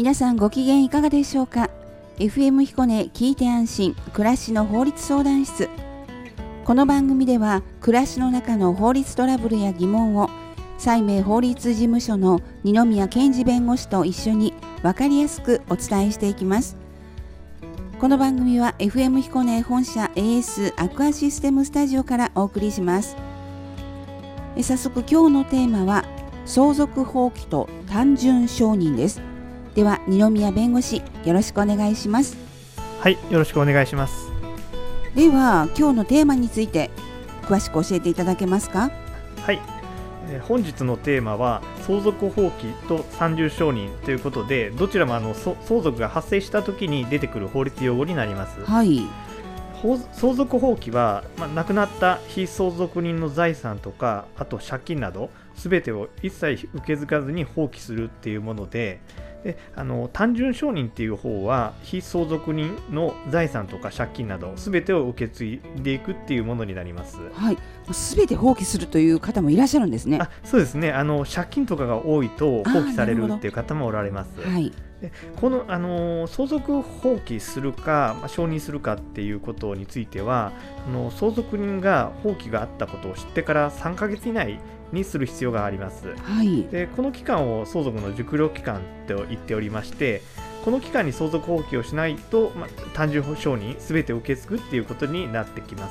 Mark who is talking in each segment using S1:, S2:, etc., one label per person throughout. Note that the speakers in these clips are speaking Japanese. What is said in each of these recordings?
S1: 皆さんご機嫌いかがでしょうか。 FM 彦根聞いて安心暮らしの法律相談室。この番組では暮らしの中の法律トラブルや疑問を西明法律事務所の二宮健二弁護士と一緒に分かりやすくお伝えしていきます。この番組は FM 彦根本社 AS アクアシステムスタジオからお送りします。早速今日のテーマは相続放棄と単純承認です。では二宮弁護士、よろしくお願いします。
S2: はい、よろしくお願いします。
S1: では今日のテーマについて詳しく教えていただけますか。
S2: はい、本日のテーマは相続放棄と単純承認ということで、どちらも相続が発生した時に出てくる法律用語になります。
S1: はい。
S2: 相続放棄は、亡くなった被相続人の財産とか、あと借金など全てを一切受け継がずに放棄するっていうもので、単純承認っていう方は被相続人の財産とか借金など全てを受け継いでいくっていうものになります。
S1: はい。全て放棄するという方もいらっしゃるんですね。
S2: そうですね。借金とかが多いと放棄されるっていう方もおられます。
S1: はい。
S2: でこの、相続放棄するか、承認するかっていうことについては、相続人が放棄があったことを知ってから3ヶ月以内にする必要があります。
S1: はい。
S2: でこの期間を相続の熟慮期間と言っておりまして、この期間に相続放棄をしないと、単純承認全て受け継ぐっていうことになってきます。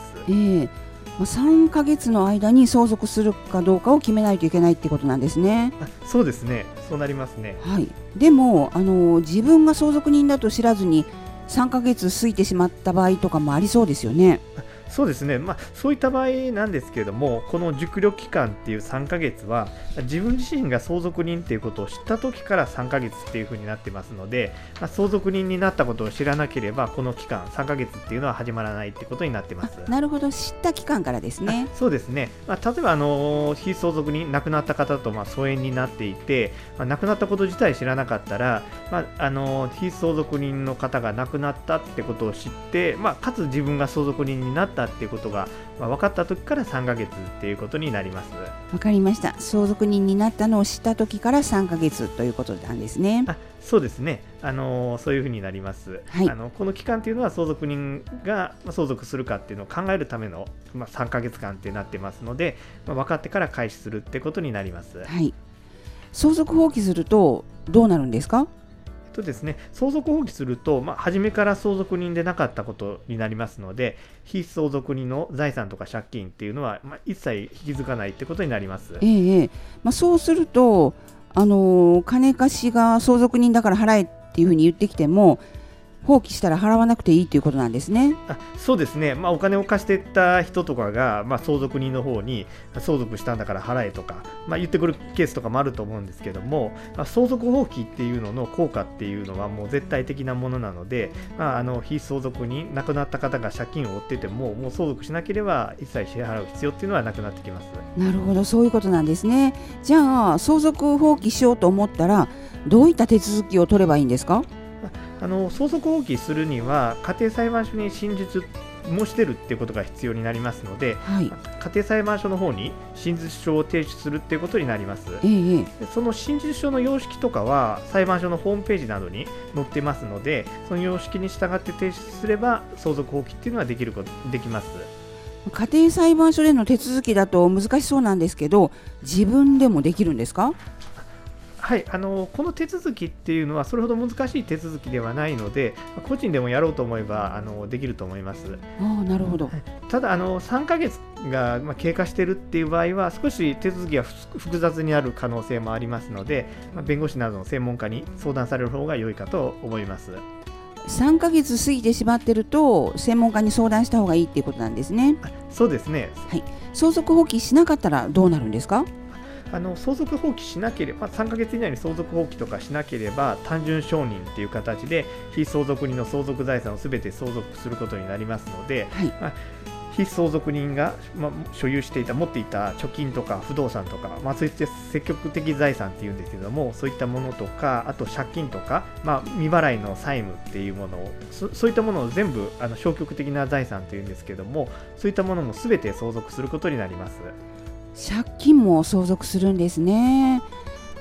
S1: 3ヶ月の間に相続するかどうかを決めないといけないってことなんですね。
S2: そうですね。そうなりますね。
S1: はい。でも自分が相続人だと知らずに3ヶ月過ぎてしまった場合とかもありそうですよね。
S2: そうですね。そういった場合なんですけれども、この熟慮期間っていう3ヶ月は自分自身が相続人っていうことを知った時から3ヶ月っていうふうになってますので、相続人になったことを知らなければこの期間3ヶ月っていうのは始まらないってことになってます。
S1: なるほど、知った期間からですね。
S2: そうですね。例えば被相続人亡くなった方と疎縁になっていて、亡くなったこと自体知らなかったら、被相続人の方が亡くなったってことを知って、かつ自分が相続人になったっていうことが、分かった時から3ヶ月っていうことになります。
S1: わかりました。相続人になったのを知った時から3ヶ月ということなんですね。
S2: そうですね。そういうふうになります。
S1: はい。
S2: この期間っていうのは相続人が相続するかっていうのを考えるための、3ヶ月間ってなってますので、分かってから開始するってことになります。
S1: はい。相続放棄するとどうなるんですか？
S2: ですね、相続放棄すると、初めから相続人でなかったことになりますので、被相続人の財産とか借金っていうのは、一切引き継がないってことになります。
S1: そうすると金貸しが相続人だから払えっていうふうに言ってきても、放棄したら払わなくていいということなんですね。
S2: そうですね。お金を貸してた人とかが、相続人の方に相続したんだから払えとか、言ってくるケースとかもあると思うんですけども、相続放棄っていうのの効果っていうのはもう絶対的なものなので、被相続人亡くなった方が借金を負ってても、もう相続しなければ一切支払う必要っていうのはなくなってきます。
S1: なるほど、そういうことなんですね。じゃあ相続放棄しようと思ったらどういった手続きを取ればいいんですか？
S2: 相続放棄するには家庭裁判所に真実申し出るっていうことが必要になりますので、
S1: はい。
S2: 家庭裁判所の方に真実書を提出するっていうことになります。その真実書の様式とかは裁判所のホームページなどに載ってますので、その様式に従って提出すれば相続放棄っていうのはできます。
S1: 家庭裁判所での手続きだと難しそうなんですけど、自分でもできるんですか？
S2: はい、この手続きっていうのはそれほど難しい手続きではないので、個人でもやろうと思えばできると思います。
S1: なるほど。
S2: ただ3ヶ月が経過しているっていう場合は少し手続きが複雑になる可能性もありますので、弁護士などの専門家に相談される方が良いかと思います。
S1: 3ヶ月過ぎてしまってると専門家に相談した方がいいっていうことなんですね。
S2: そうですね。
S1: はい。相続放棄しなかったらどうなるんですか？
S2: 相続放棄しなければ、3ヶ月以内に相続放棄とかしなければ単純承認という形で被相続人の相続財産をすべて相続することになりますので、
S1: はい。
S2: 被相続人が、所有していた持っていた貯金とか不動産とか、そういった積極的財産っていうんですけども、そういったものとか、あと借金とか、未払いの債務っていうものを、そういったものを全部消極的な財産というんですけども、そういったものもすべて相続することになります。
S1: 借金も相続するんですね。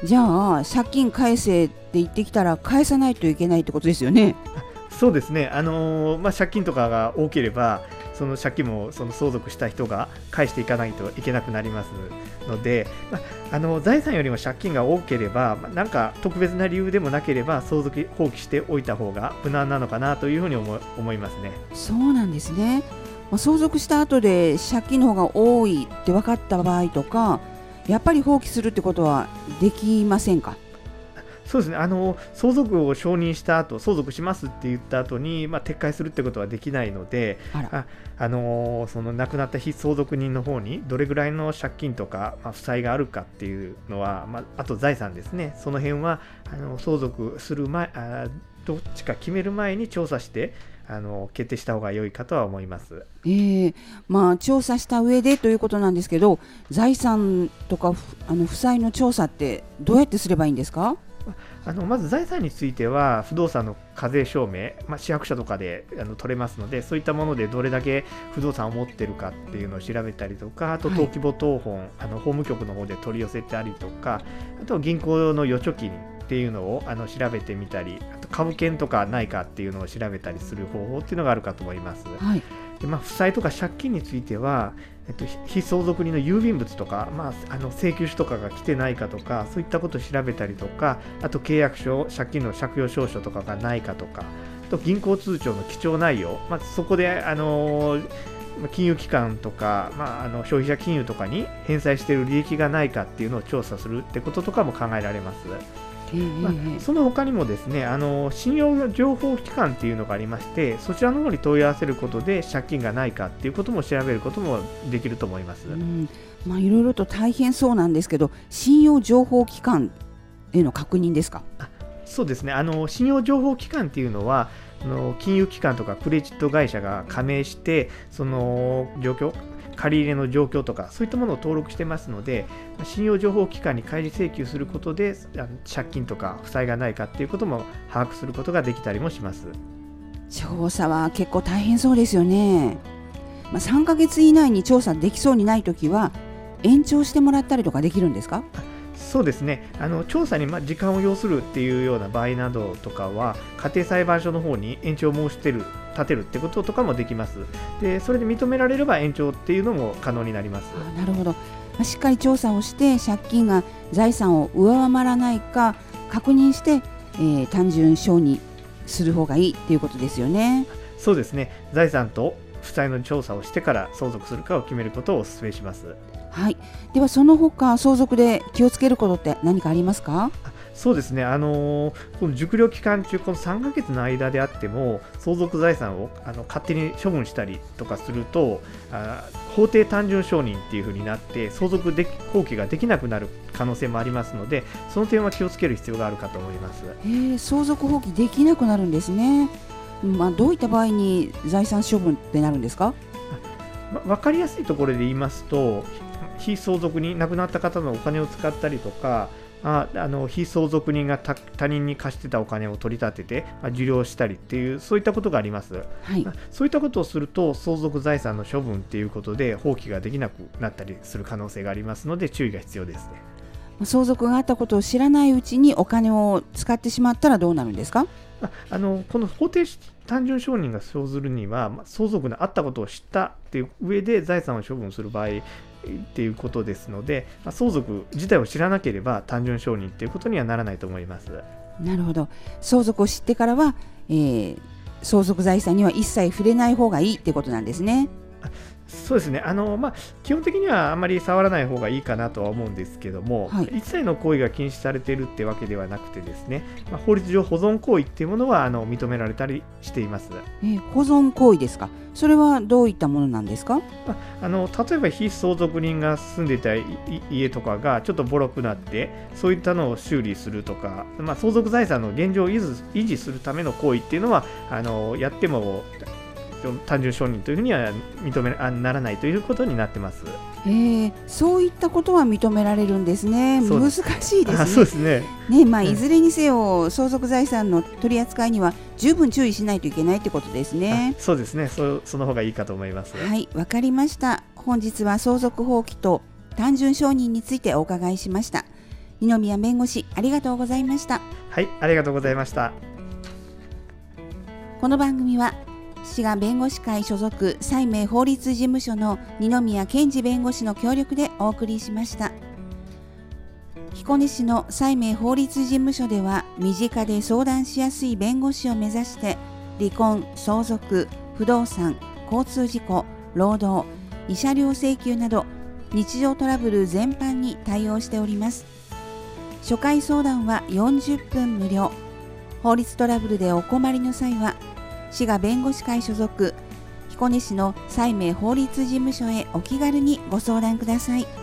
S1: じゃあ借金返せって言ってきたら返さないといけないってことですよね。
S2: そうですね、借金とかが多ければその借金もその相続した人が返していかないといけなくなりますので、財産よりも借金が多ければ、なんか特別な理由でもなければ相続放棄しておいた方が無難なのかなというふうに思いますね。
S1: そうなんですね。相続した後で借金の方が多いって分かった場合とか、やっぱり放棄するってことはできませんか？
S2: そうですね、相続を承認した後、相続しますって言った後に、撤回するってことはできないので、その亡くなった被相続人の方にどれぐらいの借金とか、負債があるかっていうのは、あと財産ですね、その辺は相続する前、どっちか決める前に調査して決定した方が良いかとは思います。
S1: 調査した上でということなんですけど、財産とか負債の調査ってどうやってすればいいんですか？
S2: まず財産については不動産の課税証明、市役所とかで取れますので、そういったものでどれだけ不動産を持っているかっていうのを調べたりとか、あと登記簿謄本、法務局の方で取り寄せたりとか、あと銀行の預貯金っていうのを調べてみたり、あと株券とかないかっていうのを調べたりする方法っていうのがあるかと思います。で負債とか借金については、被相続人の郵便物とか、請求書とかが来てないかとか、そういったことを調べたりとか、あと契約書、借金の借用証書とかがないかとか、あと銀行通帳の記帳内容、そこで金融機関とか、消費者金融とかに返済している履歴がないかっていうのを調査するってこととかも考えられます。その他にもですね、信用情報機関っていうのがありまして、そちらの方に問い合わせることで借金がないかっていうことも調べることもできると思います。
S1: いろいろと大変そうなんですけど、信用情報機関への確認ですか？
S2: そうですね、信用情報機関っていうのは金融機関とかクレジット会社が加盟して、その状況、借り入れの状況とかそういったものを登録してますので、信用情報機関に開示請求することで借金とか負債がないかっていうことも把握することができたりもします。
S1: 調査は結構大変そうですよね。3ヶ月以内に調査できそうにないときは延長してもらったりとかできるんですか？
S2: そうですね、調査に時間を要するっていうような場合などとかは、家庭裁判所の方に延長を立てるってこととかもできます。でそれで認められれば延長っていうのも可能になります。
S1: なるほど。しっかり調査をして借金が財産を上回らないか確認して、単純承認する方がいいっていうことですよね。
S2: そうですね、財産と負債の調査をしてから相続するかを決めることをお勧めします。
S1: ではその他相続で気をつけることって何かありますか？
S2: そうですね、この熟慮期間中、この3ヶ月の間であっても相続財産を勝手に処分したりとかすると、法定単純承認っていう風になって相続放棄ができなくなる可能性もありますので、その点は気をつける必要があるかと思います。
S1: 相続放棄できなくなるんですね。どういった場合に財産処分ってなるんですか？
S2: 分かりやすいところで言いますと、被相続人、亡くなった方のお金を使ったりとか、被相続人が他人に貸してたお金を取り立てて、受領したりっていう、そういったことがあります。そういったことをすると相続財産の処分っていうことで放棄ができなくなったりする可能性がありますので、注意が必要ですね。
S1: 相続があったことを知らないうちにお金を使ってしまったらどうなるんですか？
S2: この法定単純承認が生ずるには、相続のあったことを知ったっていう上で財産を処分する場合っていうことですので、相続自体を知らなければ単純承認っていうことにはならないと思います。
S1: なるほど。相続を知ってからは、相続財産には一切触れない方がいいってことなんですね。
S2: そうですね、基本的にはあまり触らない方がいいかなとは思うんですけども、一切の行為が禁止されているってわけではなくてですね、法律上保存行為っていうものは認められたりしています。
S1: 保存行為ですか？それはどういったものなんですか？
S2: 例えば被相続人が住んでいた家とかがちょっとボロくなって、そういったのを修理するとか、相続財産の現状を維持するための行為っていうのはやっても単純承認というふうにはならないということになってます。
S1: そういったことは認められるんですね。難しいですね。
S2: そうですね。
S1: いずれにせよ相続財産の取り扱いには十分注意しないといけないということですね。
S2: そうですね。その方がいいかと思います。
S1: わかりました。本日は相続放棄と単純承認についてお伺いしました。 二宮弁護士、ありがとうございました。
S2: はい、ありがとうございました。
S1: この番組は滋賀弁護士会所属西明法律事務所の二宮健二弁護士の協力でお送りしました。彦根市の西明法律事務所では、身近で相談しやすい弁護士を目指して、離婚、相続、不動産、交通事故、労働、慰謝料請求など日常トラブル全般に対応しております。初回相談は40分無料。法律トラブルでお困りの際は、滋賀弁護士会所属彦根市の西明法律事務所へお気軽にご相談ください。